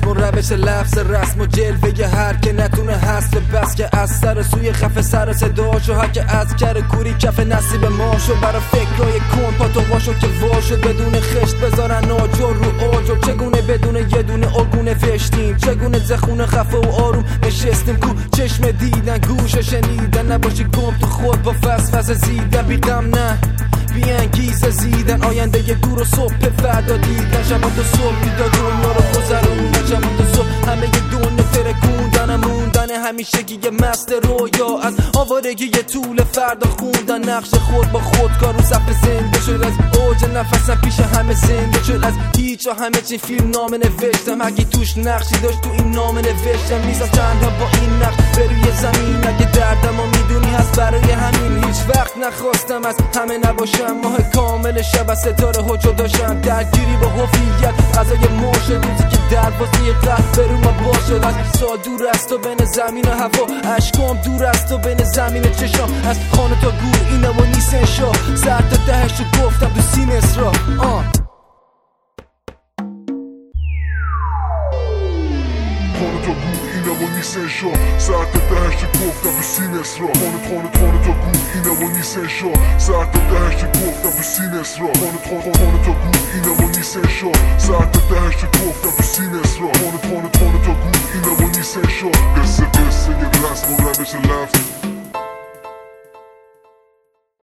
و روش لفظ رسم و جلوه هر که نتونه هست بس که از سر سوی خفه سر صداشو هر که از کر کوری کف نصیب ماشو برا فکرای کن پا تو واشو که واشو بدون خشت بذارن آجر رو آجر چگونه بدون یه دونه ارگونه وشتیم چگونه زخونه خفه و آروم نشستیم کو چشم دیدن گوش شنیدن نباشی گم تو خود با فس زیدن بیدم نه بی انگیزه زیدن آینده یه دور و صبح فردا دیدن شبا تو صبح بیدار دنیا رو گذروندن شبا تو صبح همه یه دونه ترکوندن موندن همیشگی یه مست رویا از آوارگی یه طول فردا خوندن نقش خود با خودکار رو صفحه زنده شد از اوج نفسم پیش همه زنده شد از هیچ همه چی فیلم نامه نوشتم اگه توش نقشی داشت تو این نامه نوشتم میزم چندها با این نقش به روی زمین اگه دردم و میدونی هست برای همین هیچ وقت نخواستم از همه نباشم ماه کامل شب از ستاره ها جداشم درگیری با هویت غذای مرشد روزی که دروازه قلب برو ما باشد از سال دور است و بین زمین و هوا اشکام دور است و بین زمین چشام از خانه تا گور اینه و نیستن شا سر تا دهشو گفتم تو سین اسرا خانه تا گور اینه و نیستن شا سر تا دهشو گفتم تو سین اسرا خانه تا گور اینه و نیستن شا سر تا دهشو گفتم تو سین اسرا خانه تا گور اینه و نیستن شا سر تا دهشو گفتم تو سین اسرا خانه تا گور اینه و نیستن شا قصه یه رسم و روش لفظ